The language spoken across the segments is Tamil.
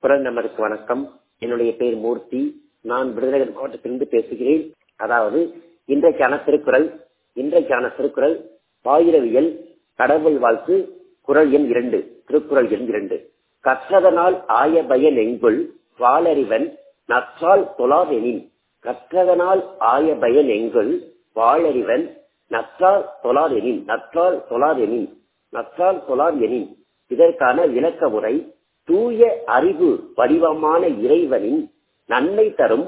குரல் நமருக்கு வணக்கம். என்னுடைய பெயர் மூர்த்தி. நான் விருதுநகர் மாவட்டத்திலிருந்து பேசுகிறேன். அதாவது இன்றைக்கான திருக்குறள் பாயிரவியல் கடவுள் வாழ்த்து குறள் எண் 2, திருக்குறள் எண் 2. கற்றதனால் ஆய பயன் எங்குள் வாளறிவன் நற்றால் தொழாதெனின். கற்றதனால் ஆய பயன் எங்குள் வாளறிவன் நற்றால் தொழாதெனின். இதற்கான விளக்க முறை: தூய அறிவு வடிவமான இறைவனின் நன்மை தரும்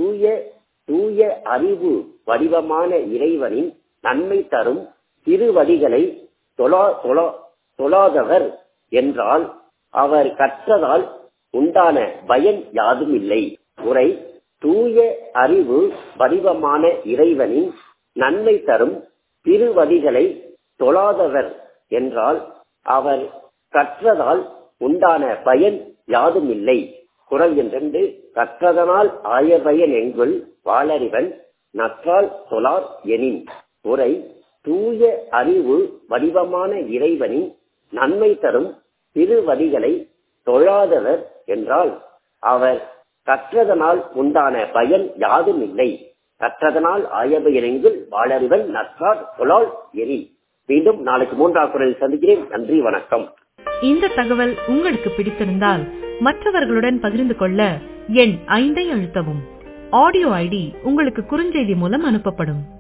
திருவடிகளை தொழாதவர் என்றால் அவர் கற்றதால் உண்டான பயன் யாதும் இல்லை. உரை: தூய அறிவு வடிவமான இறைவனின் நன்மை தரும் திருவடிகளை தொழாதவர் என்றால் அவர் கற்றதால் உண்டான பயன் யாதும் இல்லை. குறள் எண் 2. கற்றதனால் ஆய பயன் எங்குள் வாளறிவன் நற்றால் தொழார் எனின். உரை: தூய அறிவு வடிவமான இறைவனின் நன்மை தரும் திருவடிகளை தொழாதவர் என்றால் அவர் கற்றதனால் உண்டான பயன் யாதும் இல்லை. கற்றதனால் ஆய பயன் எங்குள் வாளறிவன் நற்றால் தொழார் எனின். மீண்டும் நாளைக்கு 3ஆம் குறளில் சந்திக்கிறேன். நன்றி, வணக்கம். இந்த தகவல் உங்களுக்கு பிடித்திருந்தால் மற்றவர்களுடன் பகிர்ந்து கொள்ள எண் 5 அழுத்தவும். ஆடியோ ஐடி உங்களுக்கு குறுஞ்செய்தி மூலம் அனுப்பப்படும்.